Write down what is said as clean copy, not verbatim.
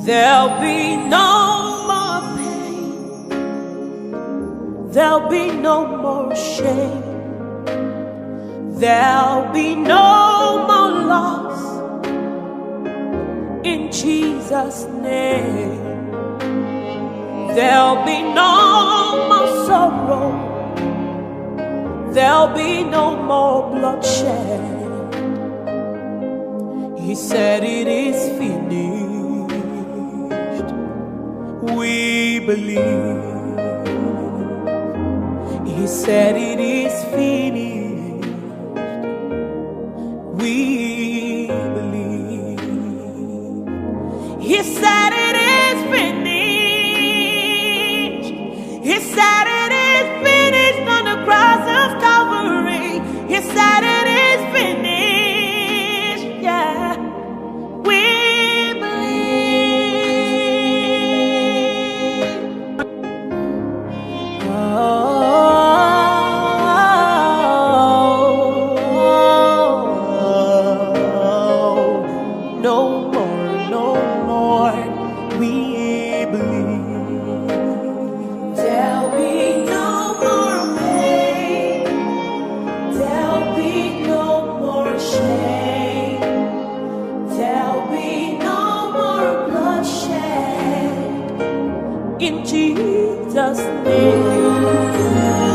There'll be no more pain. There'll be no more shame. There'll be no more loss in Jesus' name. There'll be no more sorrow. There'll be no more bloodshed. He said it is finished. We believe. He said it is finished. We believe. He said it is finished. He said it is finished on the cross of Calvary. He said it is finished. Yeah, we believe. No more, no more. We believe. There'll be no more pain. There'll be no more shame. There'll be no more bloodshed in Jesus' name.